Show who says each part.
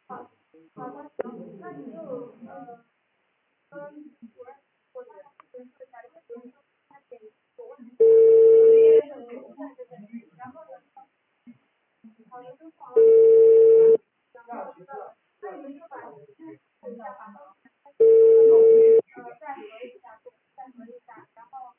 Speaker 1: 好，好的，行，那你就跟主任，我让他主任说一下，因为主任说他给有问题，然后呢，好的，就好了，然后那你们就把剩下把刚才再核一下，对，再核一下，然后